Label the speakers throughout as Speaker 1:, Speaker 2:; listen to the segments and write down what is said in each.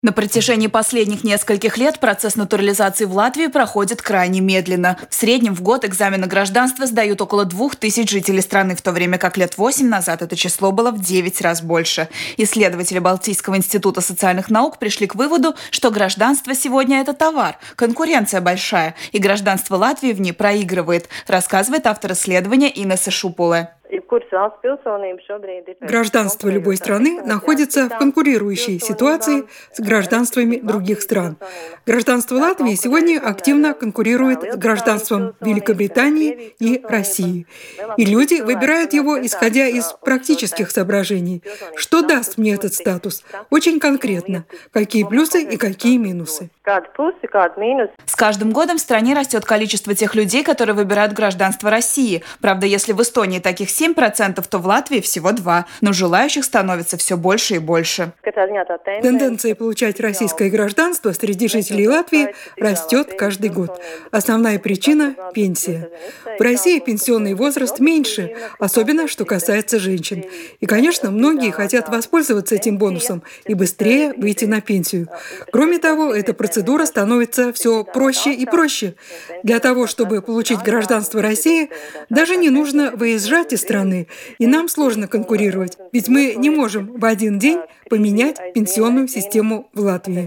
Speaker 1: На протяжении последних нескольких лет процесс натурализации в Латвии проходит крайне медленно. В среднем в год экзамен на гражданство сдают около 2000 жителей страны, в то время как лет 8 назад это число было в 9 раз больше. Исследователи Балтийского института социальных наук пришли к выводу, что гражданство сегодня – это товар, конкуренция большая, и гражданство Латвии в ней проигрывает, рассказывает автор исследования Инесса Шупуле.
Speaker 2: Гражданство любой страны находится в конкурирующей ситуации с гражданствами других стран. Гражданство Латвии сегодня активно конкурирует с гражданством Великобритании и России. И люди выбирают его, исходя из практических соображений. Что даст мне этот статус? Очень конкретно. Какие плюсы и какие минусы?
Speaker 1: С каждым годом в стране растет количество тех людей, которые выбирают гражданство России. Правда, если в Эстонии таких 7%, то в Латвии всего 2%. Но желающих становится все больше и больше.
Speaker 2: Тенденция получать российское гражданство среди жителей Латвии растет каждый год. Основная причина – пенсия. В России пенсионный возраст меньше, особенно что касается женщин. И, конечно, многие хотят воспользоваться этим бонусом и быстрее выйти на пенсию. Кроме того, эта процедура становится все проще и проще. Для того, чтобы получить гражданство России, даже не нужно выезжать из страны, и нам сложно конкурировать, ведь мы не можем в один день поменять пенсионную систему в Латвии.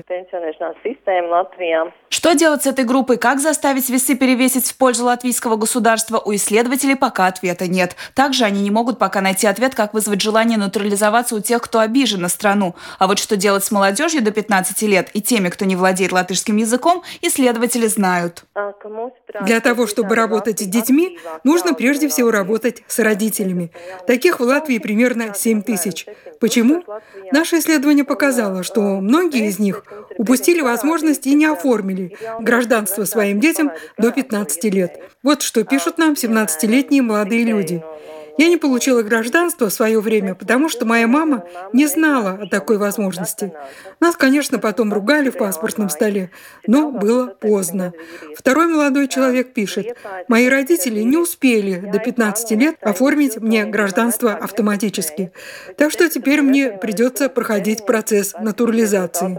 Speaker 1: Что делать с этой группой? Как заставить весы перевесить в пользу латвийского государства? У исследователей пока ответа нет. Также они не могут пока найти ответ, как вызвать желание натурализоваться у тех, кто обижен на страну. А вот что делать с молодежью до 15 лет и теми, кто не владеет латышским языком, исследователи знают.
Speaker 2: Для того, чтобы работать с детьми, нужно прежде всего работать с родителями. Таких в Латвии примерно 7000. Почему? Наше исследование показало, что многие из них упустили возможность и не оформили гражданство своим детям до 15 лет. Вот что пишут нам 17-летние молодые люди. Я не получила гражданство в свое время, потому что моя мама не знала о такой возможности. Нас, конечно, потом ругали в паспортном столе, но было поздно. Второй молодой человек пишет: «Мои родители не успели до 15 лет оформить мне гражданство автоматически, так что теперь мне придется проходить процесс натурализации».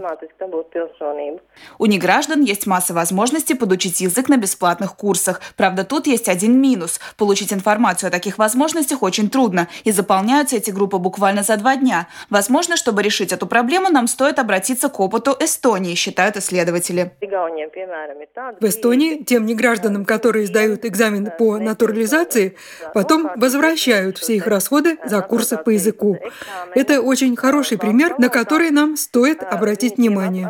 Speaker 1: У неграждан есть масса возможностей подучить язык на бесплатных курсах. Правда, тут есть один минус. Получить информацию о таких возможностях очень трудно, и заполняются эти группы буквально за 2 дня. Возможно, чтобы решить эту проблему, нам стоит обратиться к опыту Эстонии, считают исследователи.
Speaker 2: В Эстонии тем негражданам, которые сдают экзамен по натурализации, потом возвращают все их расходы за курсы по языку. Это очень хороший пример, на который нам стоит обратить внимание.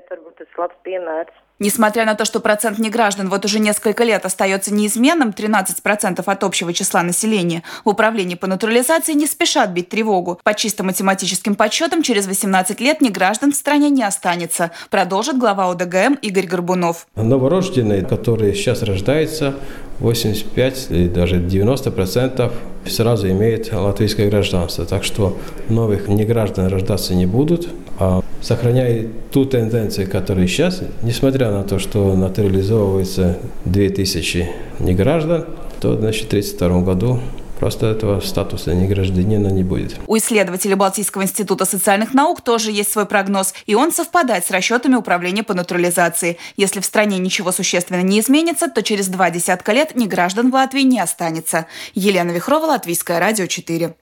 Speaker 1: Несмотря на то, что процент неграждан вот уже несколько лет остается неизменным, 13% от общего числа населения, в управлении по натурализации не спешат бить тревогу. По чисто математическим подсчетам, через 18 лет неграждан в стране не останется, продолжит глава ОДГМ Игорь Горбунов.
Speaker 3: Новорожденные, которые сейчас рождаются, 85 или даже 90% сразу имеют латвийское гражданство. Так что новых неграждан рождаться не будут. А сохраняя ту тенденцию, которая сейчас, несмотря на то, что натурализовывается 2000 неграждан, то, значит, в 1932 году просто этого статуса негражданина не будет.
Speaker 1: У исследователей Балтийского института социальных наук тоже есть свой прогноз, и он совпадает с расчетами управления по натурализации. Если в стране ничего существенно не изменится, то через 20 лет неграждан в Латвии не останется. Елена Вихрова, Латвийское радио 4.